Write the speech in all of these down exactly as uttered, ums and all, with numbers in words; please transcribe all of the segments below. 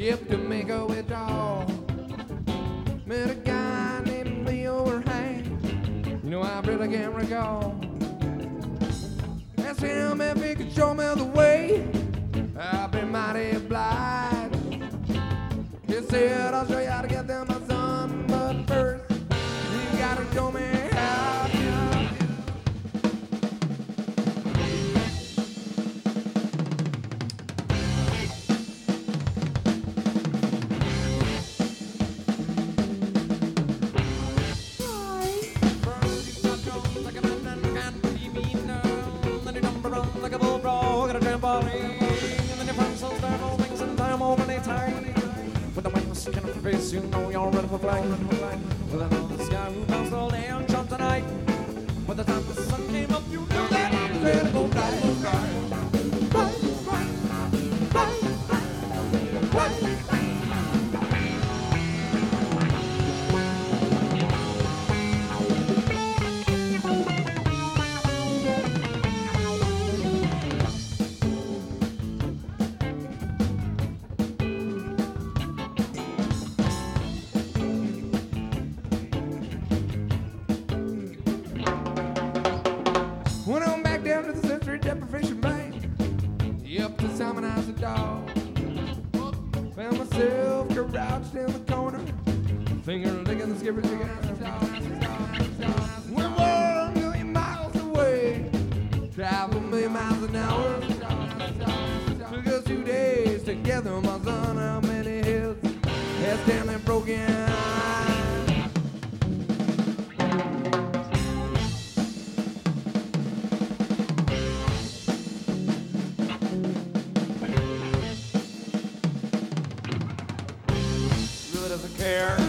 ship to make a withdrawal. Met a guy named Leo or Hank. You know, I really can't recall. Asked him if he could show me the way. I've been mighty obliged. He said, I'll show you how to get there, my son. But first, you gotta show me how to. You know you're ready for flight. With another sky who bounced all day on jump tonight. By the time the sun came up, you knew that he was ready to go fly, go fly. Fly, fly, fly, fly, fly. Went on back down to the Century Deprivation Bank. Up to Simon House the dog. Found myself crouched in the corner. Finger licking the skipper chicken out the dog. When we're a million miles away. Travel a million miles an hour. Took us two days together, my son. How many heads has Stanley broken? Doesn't care.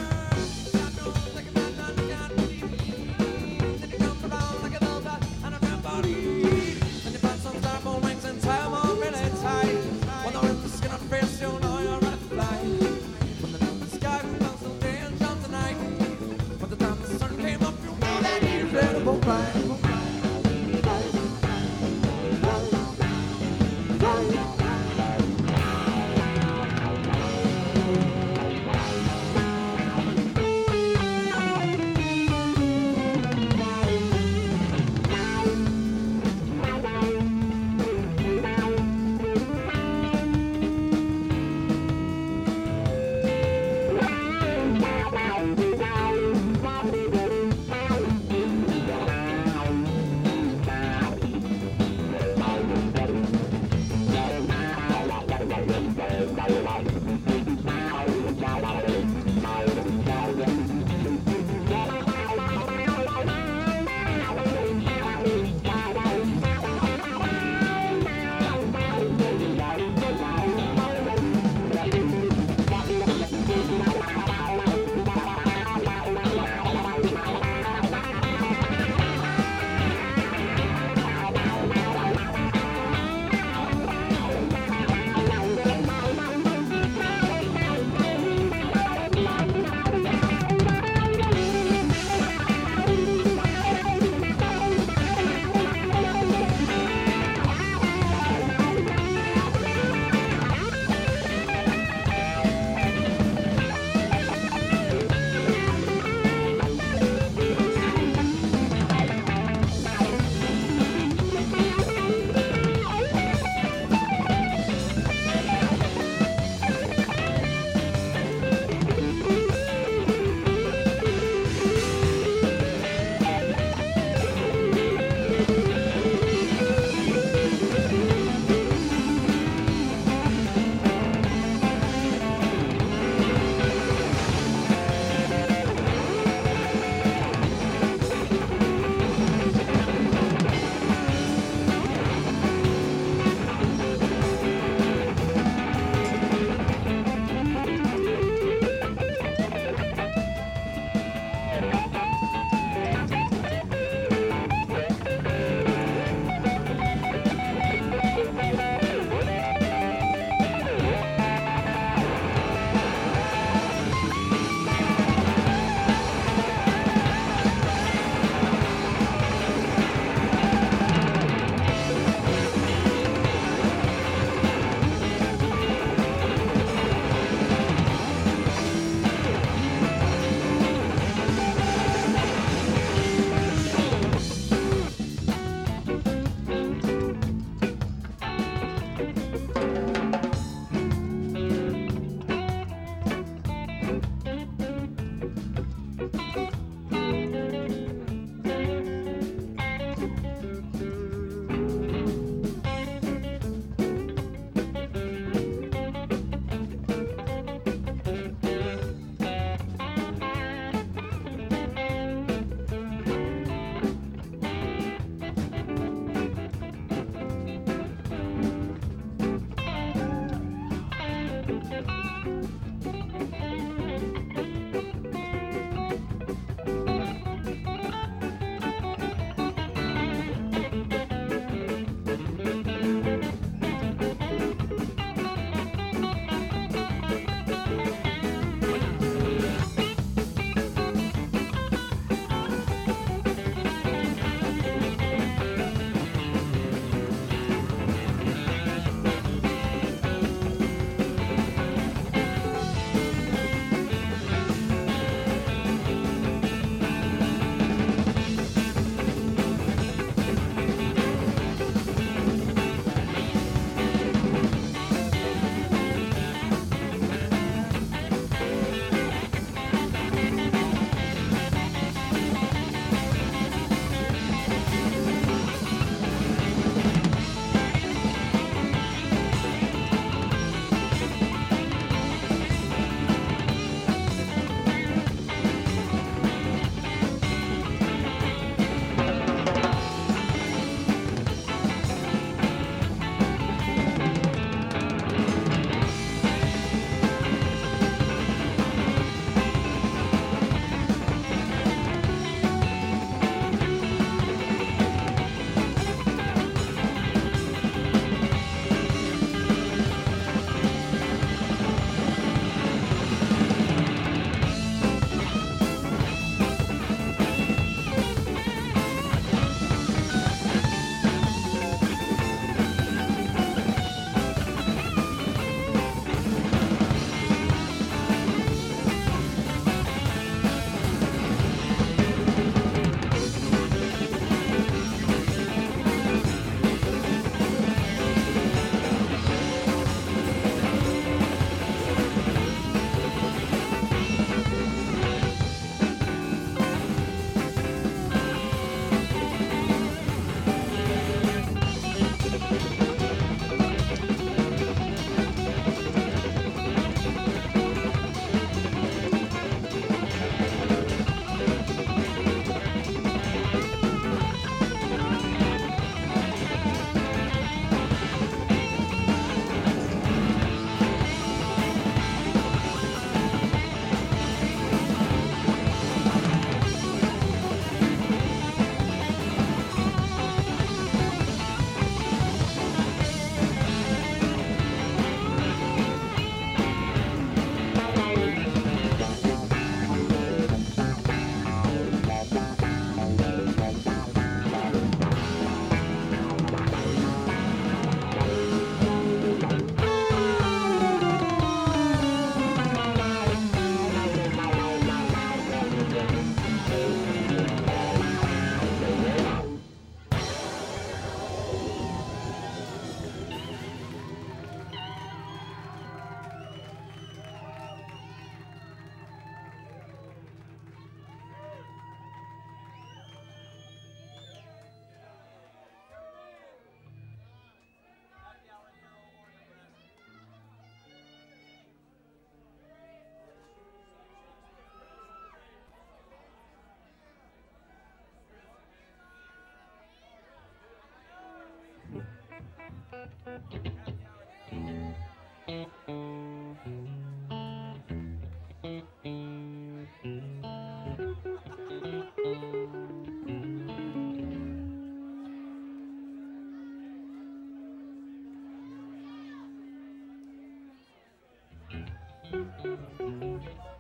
Thank you.